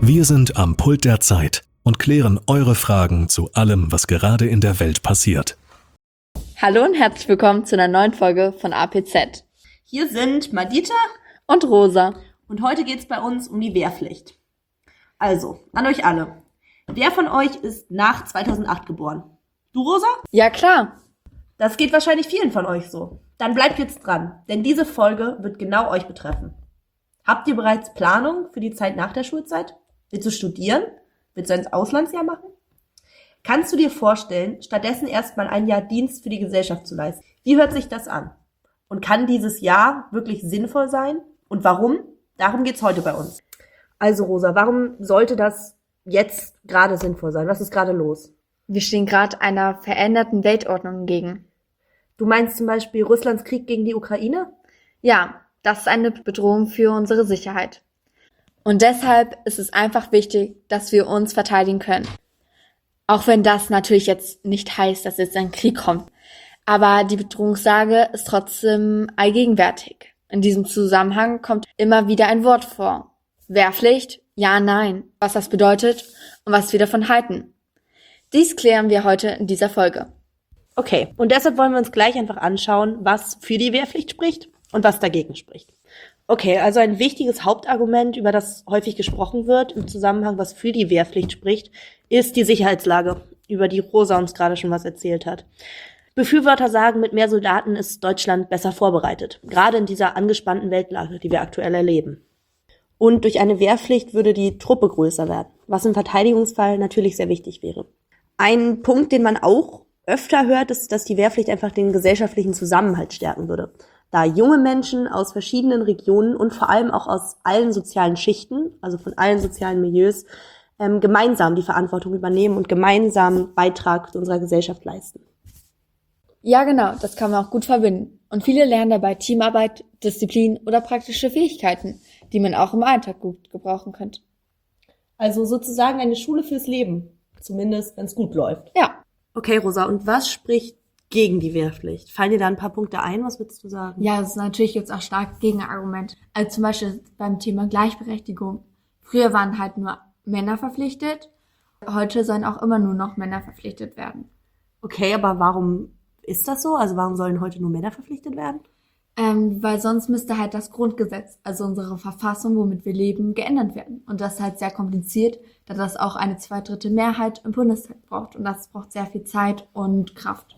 Wir sind am Pult der Zeit und klären eure Fragen zu allem, was gerade in der Welt passiert. Hallo und herzlich willkommen zu einer neuen Folge von APZ. Hier sind Madita und Rosa. Und heute geht es bei uns um die Wehrpflicht. Also, an euch alle. Wer von euch ist nach 2008 geboren? Du, Rosa? Ja, klar. Das geht wahrscheinlich vielen von euch so. Dann bleibt jetzt dran, denn diese Folge wird genau euch betreffen. Habt ihr bereits Planung für die Zeit nach der Schulzeit? Willst du studieren? Willst du ein Auslandsjahr machen? Kannst du dir vorstellen, stattdessen erstmal ein Jahr Dienst für die Gesellschaft zu leisten? Wie hört sich das an? Und kann dieses Jahr wirklich sinnvoll sein? Und warum? Darum geht's heute bei uns. Also Rosa, warum sollte das jetzt gerade sinnvoll sein? Was ist gerade los? Wir stehen gerade einer veränderten Weltordnung entgegen. Du meinst zum Beispiel Russlands Krieg gegen die Ukraine? Ja, das ist eine Bedrohung für unsere Sicherheit. Und deshalb ist es einfach wichtig, dass wir uns verteidigen können. Auch wenn das natürlich jetzt nicht heißt, dass jetzt ein Krieg kommt. Aber die Bedrohungslage ist trotzdem allgegenwärtig. In diesem Zusammenhang kommt immer wieder ein Wort vor. Wehrpflicht? Ja, nein. Was das bedeutet und was wir davon halten. Dies klären wir heute in dieser Folge. Okay, und deshalb wollen wir uns gleich einfach anschauen, was für die Wehrpflicht spricht und was dagegen spricht. Okay, also ein wichtiges Hauptargument, über das häufig gesprochen wird im Zusammenhang, was für die Wehrpflicht spricht, ist die Sicherheitslage, über die Rosa uns gerade schon was erzählt hat. Befürworter sagen, mit mehr Soldaten ist Deutschland besser vorbereitet, gerade in dieser angespannten Weltlage, die wir aktuell erleben. Und durch eine Wehrpflicht würde die Truppe größer werden, was im Verteidigungsfall natürlich sehr wichtig wäre. Ein Punkt, den man auch öfter hört, ist, dass die Wehrpflicht einfach den gesellschaftlichen Zusammenhalt stärken würde. Da junge Menschen aus verschiedenen Regionen und vor allem auch aus allen sozialen Schichten, also von allen sozialen Milieus, gemeinsam die Verantwortung übernehmen und gemeinsam Beitrag zu unserer Gesellschaft leisten. Ja, genau, das kann man auch gut verbinden. Und viele lernen dabei Teamarbeit, Disziplin oder praktische Fähigkeiten, die man auch im Alltag gut gebrauchen könnte. Also sozusagen eine Schule fürs Leben, zumindest wenn es gut läuft. Ja. Okay, Rosa, und was spricht gegen die Wehrpflicht? Fallen dir da ein paar Punkte ein? Was würdest du sagen? Ja, es ist natürlich jetzt auch stark Gegenargument. Also zum Beispiel beim Thema Gleichberechtigung. Früher waren halt nur Männer verpflichtet. Heute sollen auch immer nur noch Männer verpflichtet werden. Okay, aber warum ist das so? Also warum sollen heute nur Männer verpflichtet werden? Weil sonst müsste halt das Grundgesetz, also unsere Verfassung, womit wir leben, geändert werden. Und das ist halt sehr kompliziert, da das auch eine 2/3 Mehrheit im Bundestag braucht. Und das braucht sehr viel Zeit und Kraft.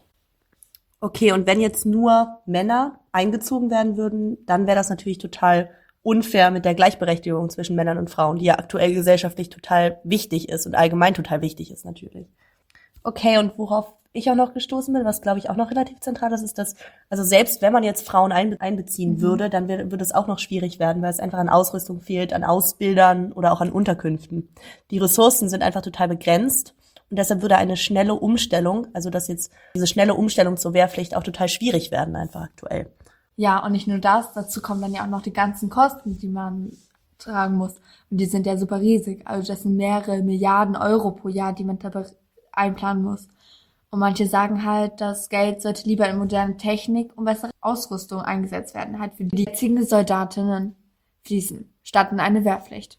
Okay, und wenn jetzt nur Männer eingezogen werden würden, dann wäre das natürlich total unfair mit der Gleichberechtigung zwischen Männern und Frauen, die ja aktuell gesellschaftlich total wichtig ist und allgemein total wichtig ist natürlich. Okay, und worauf ich auch noch gestoßen bin, was glaube ich auch noch relativ zentral ist, ist, dass, also selbst wenn man jetzt Frauen einbeziehen würde, dann würde es auch noch schwierig werden, weil es einfach an Ausrüstung fehlt, an Ausbildern oder auch an Unterkünften. Die Ressourcen sind einfach total begrenzt. Und deshalb würde eine schnelle Umstellung, also dass jetzt diese schnelle Umstellung zur Wehrpflicht auch total schwierig werden einfach aktuell. Ja, und nicht nur das, dazu kommen dann ja auch noch die ganzen Kosten, die man tragen muss. Und die sind ja super riesig. Also das sind mehrere Milliarden Euro pro Jahr, die man dabei einplanen muss. Und manche sagen halt, das Geld sollte lieber in moderne Technik und bessere Ausrüstung eingesetzt werden, halt für die jetzigen Soldatinnen fließen, statt in eine Wehrpflicht.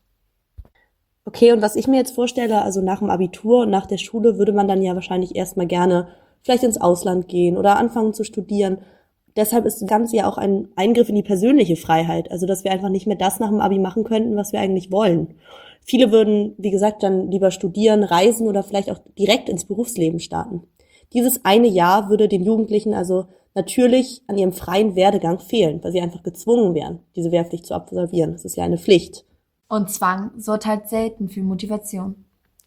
Okay, und was ich mir jetzt vorstelle, also nach dem Abitur und nach der Schule würde man dann ja wahrscheinlich erstmal gerne vielleicht ins Ausland gehen oder anfangen zu studieren. Deshalb ist das Ganze ja auch ein Eingriff in die persönliche Freiheit, also dass wir einfach nicht mehr das nach dem Abi machen könnten, was wir eigentlich wollen. Viele würden, wie gesagt, dann lieber studieren, reisen oder vielleicht auch direkt ins Berufsleben starten. Dieses eine Jahr würde den Jugendlichen also natürlich an ihrem freien Werdegang fehlen, weil sie einfach gezwungen wären, diese Wehrpflicht zu absolvieren. Das ist ja eine Pflicht. Und Zwang sorgt halt selten für Motivation.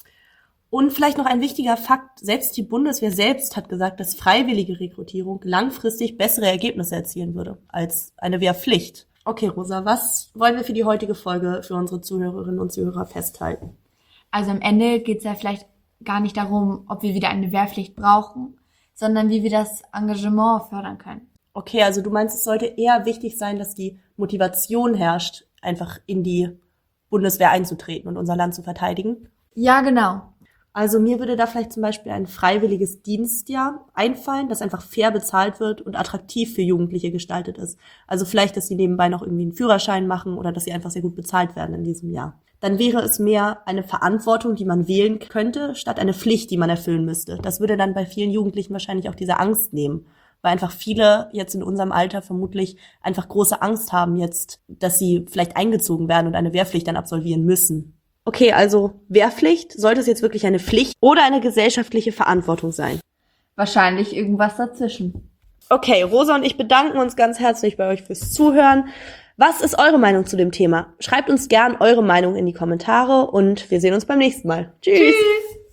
Und vielleicht noch ein wichtiger Fakt, selbst die Bundeswehr selbst hat gesagt, dass freiwillige Rekrutierung langfristig bessere Ergebnisse erzielen würde als eine Wehrpflicht. Okay, Rosa, was wollen wir für die heutige Folge für unsere Zuhörerinnen und Zuhörer festhalten? Also am Ende geht es ja vielleicht gar nicht darum, ob wir wieder eine Wehrpflicht brauchen, sondern wie wir das Engagement fördern können. Okay, also du meinst, es sollte eher wichtig sein, dass die Motivation herrscht, einfach in die Bundeswehr einzutreten und unser Land zu verteidigen? Ja, genau. Also mir würde da vielleicht zum Beispiel ein freiwilliges Dienstjahr einfallen, das einfach fair bezahlt wird und attraktiv für Jugendliche gestaltet ist. Also vielleicht, dass sie nebenbei noch irgendwie einen Führerschein machen oder dass sie einfach sehr gut bezahlt werden in diesem Jahr. Dann wäre es mehr eine Verantwortung, die man wählen könnte, statt eine Pflicht, die man erfüllen müsste. Das würde dann bei vielen Jugendlichen wahrscheinlich auch diese Angst nehmen, weil einfach viele jetzt in unserem Alter vermutlich einfach große Angst haben jetzt, dass sie vielleicht eingezogen werden und eine Wehrpflicht dann absolvieren müssen. Okay, also Wehrpflicht, sollte es jetzt wirklich eine Pflicht oder eine gesellschaftliche Verantwortung sein? Wahrscheinlich irgendwas dazwischen. Okay, Rosa und ich bedanken uns ganz herzlich bei euch fürs Zuhören. Was ist eure Meinung zu dem Thema? Schreibt uns gern eure Meinung in die Kommentare und wir sehen uns beim nächsten Mal. Tschüss!